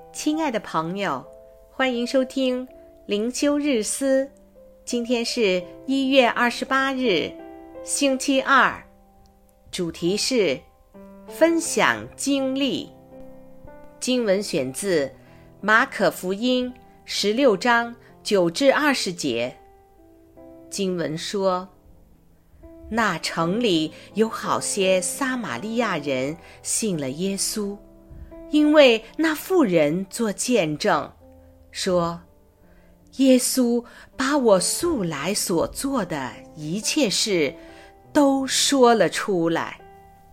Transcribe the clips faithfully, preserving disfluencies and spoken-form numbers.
亲爱的朋友，欢迎收听灵修日思。今天是一月二十八日，星期二，主题是分享经历。经文选自马可福音十六章九至二十节。经文说，那城里有好些撒玛利亚人信了耶稣，因为那妇人做见证，说耶稣把我素来所做的一切事都说了出来。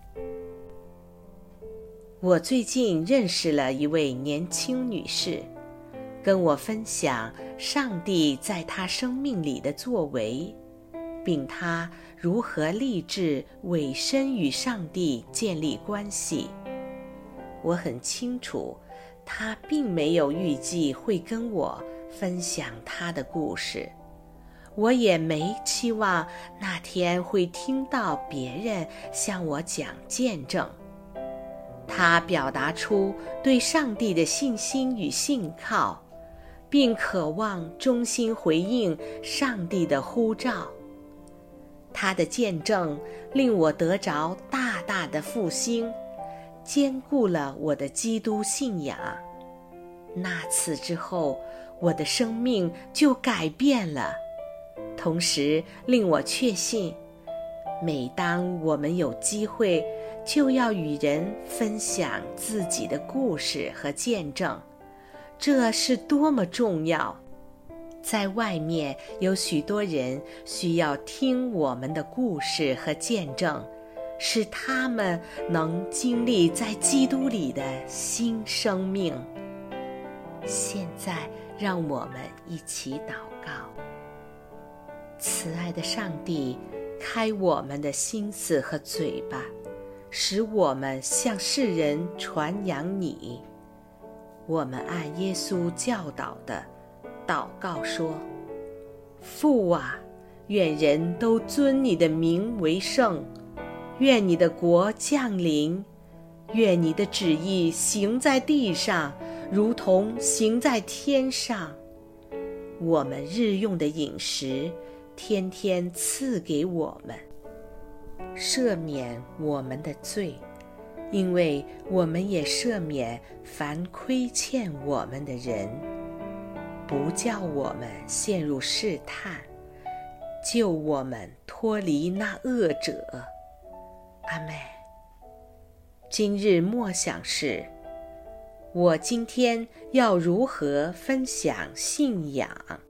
我最近认识了一位年轻女士，跟我分享上帝在她生命里的作为，并她如何立志委身与上帝建立关系。我很清楚，她并没有预计会跟我分享她的故事，我也没期望那天会听到别人向我讲见证。她表达出对上帝的信心与信靠，并渴望衷心回应上帝的呼召。她的见证令我得着大大的复兴，坚固了我的基督信仰。那次之后，我的生命就改变了，同时令我确信，每当我们有机会，就要与人分享自己的故事和见证，这是多么重要。在外面有许多人需要听我们的故事和见证，使他们能经历在基督里的新生命。现在让我们一起祷告。慈爱的上帝，开我们的心思和嘴巴，使我们向世人传扬你。我们按耶稣教导的祷告说，父啊，愿人都尊你的名为圣，愿你的国降临，愿你的旨意行在地上，如同行在天上。我们日用的饮食，天天赐给我们，赦免我们的罪，因为我们也赦免凡亏欠我们的人，不叫我们陷入试探，救我们脱离那恶者。阿们。今日默想是，我今天要如何分享信仰？